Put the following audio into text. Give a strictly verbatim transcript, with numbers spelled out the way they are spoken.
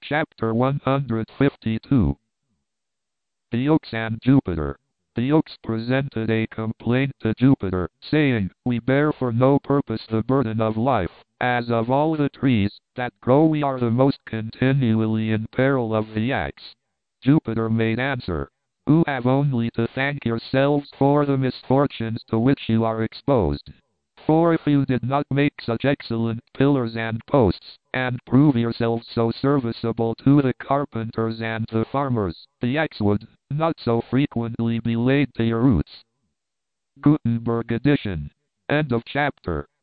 Chapter one hundred fifty-two. The Euks and Jupiter. The Euks presented a complaint to Jupiter, saying, "We bear for no purpose the burden of life, as of all the trees that grow we are the most continually in peril of the axe." Jupiter made answer, "You have only to thank yourselves for the misfortunes to which you are exposed. For if you did not make such excellent pillars and posts, and prove yourselves so serviceable to the carpenters and the farmers, the axe would not so frequently be laid to your roots." Gutenberg edition. End of chapter.